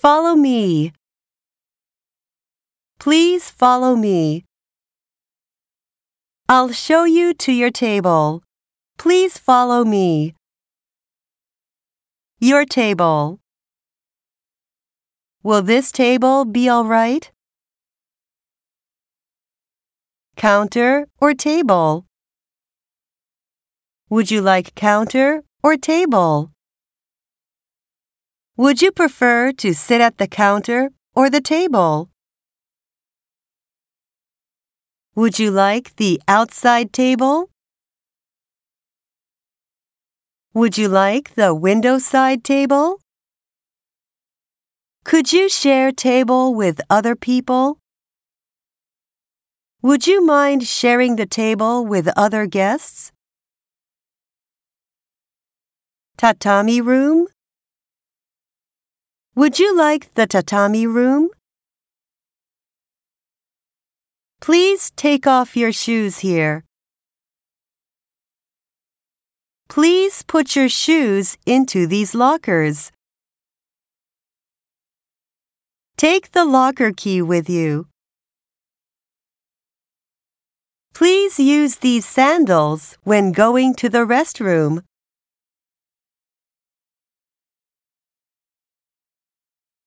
Follow me. Please follow me. I'll show you to your table. Please follow me. Your table. Will this table be all right? Counter or table? Would you like counter or table? Would you prefer to sit at the counter or the table? Would you like the outside table? Would you like the window side table? Could you share table with other people? Would you mind sharing the table with other guests? Tatami room? Would you like the tatami room? Please take off your shoes here. Please put your shoes into these lockers. Take the locker key with you. Please use these sandals when going to the restroom.